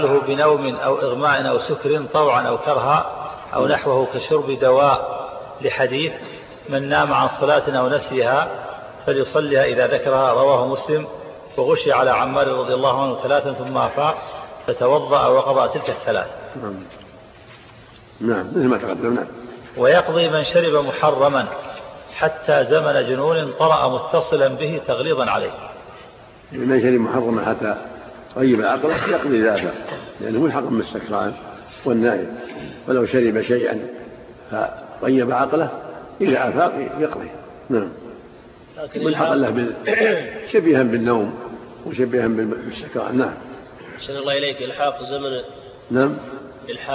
بنوم أو إغماء أو سكر طوعا أو كرها أو نحوه كشرب دواء، لحديث من نام عن صلاة أو نسيها فليصليها إذا ذكرها، رواه مسلم. وغشي على عمار رضي الله عنه 3 ثم أفاق فتوضأ وقضى تلك 3. نعم مثل ما تقدم. نعم. ويقضي من شرب محرما حتى زمن جنون طرأ متصلا به تغليظا عليه. من شرب محرما حتى طيب عقله يقضي ذاته، لأنه ملحق من السكران والنائم، ولو شرب شيئا فطيب عقله إذا أفاق يقضي. نعم. ملحقا له شبيها بالنوم وشبيها بالسكران. نعم. أحسن الله إليك. إلحاق زمن. نعم.